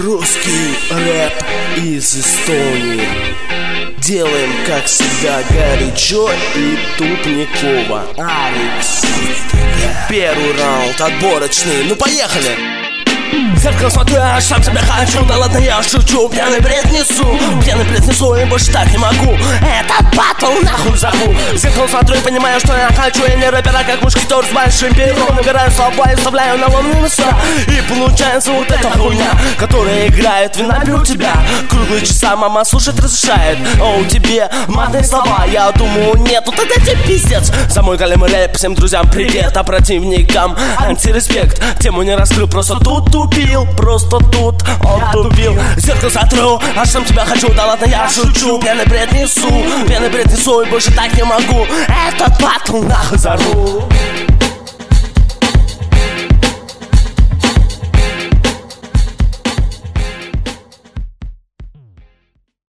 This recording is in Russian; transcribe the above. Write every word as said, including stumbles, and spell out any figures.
Русский рэп из Эстонии. Делаем, как всегда, горячо и тупниково. Алекс. Первый раунд отборочный. Ну поехали! В зеркало смотрю, аж сам себя хочу. Да ладно, я шучу, пьяный бред несу. Пьяный бред несу и больше так не могу. Этот батл нахуй забу. В зеркало смотрю и понимаю, что я хочу. Я не рэпера, как мушкетер с большим пером. Набираю слова и вставляю на ломные места. И получается вот эта хуйня, которая играет, вина беру тебя. Круглые часа мама слушать разрешает. О, тебе матные слова, я думаю, нету, тогда тебе пиздец. За мой големый рэп, всем друзьям привет. А противникам антиреспект. Тему не раскрыл, просто тут тупил, просто тут он тупил. Зеркало сотру, а сам тебя хочу. Да ладно, я шучу, пьяный бред несу. Пьяный бред несу и больше так не могу. Этот батл нахуй зару.